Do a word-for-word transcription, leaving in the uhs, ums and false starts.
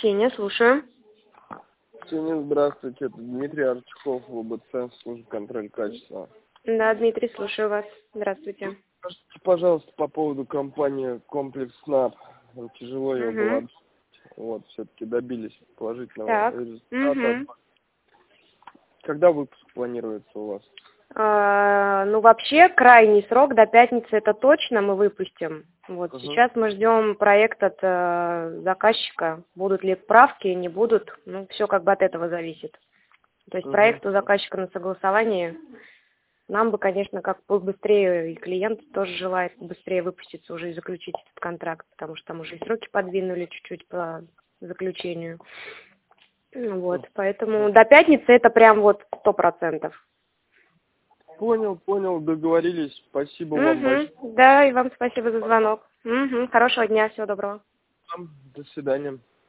Ксения, слушаю. Ксения, здравствуйте. Это Дмитрий Арчуков, ВБЦ, служба контроля качества. Да, Дмитрий, слушаю вас. Здравствуйте. Скажите, пожалуйста, по поводу компании «Комплекс СНАП». Тяжело ее Угу. было. Вот, все-таки добились положительного Так. результата. Угу. Когда выпуск планируется у вас? А, ну, вообще, крайний срок до пятницы это точно мы выпустим. Вот, Угу. сейчас мы ждем проект от э, заказчика. Будут ли правки, не будут. Ну, все как бы от этого зависит. То есть Угу. проект у заказчика на согласовании. Нам бы, конечно, как быстрее, и клиент тоже желает быстрее выпуститься уже и заключить этот контракт, потому что там уже и сроки подвинули чуть-чуть по заключению. Ну, Вот, поэтому до пятницы это прям вот сто процентов. Понял, понял, договорились. Спасибо вам большое. Угу. Да, и вам спасибо за звонок. Угу. Хорошего дня, всего доброго. До свидания.